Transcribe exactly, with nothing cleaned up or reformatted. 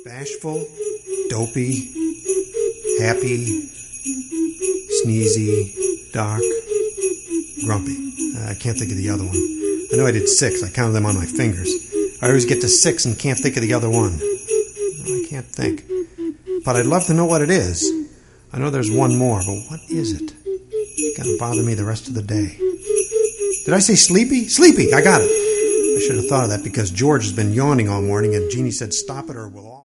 Bashful, dopey, happy, sneezy, dark, grumpy. Uh, I can't think of the other one. I know I did six. I counted them on my fingers. I always get to six and can't think of the other one. I can't think. But I'd love to know what it is. I know there's one more, but what is it? It's going to bother me the rest of the day. Did I say sleepy? Sleepy! I got it. I should have thought of that because George has been yawning all morning and Jeannie said stop it or we'll all...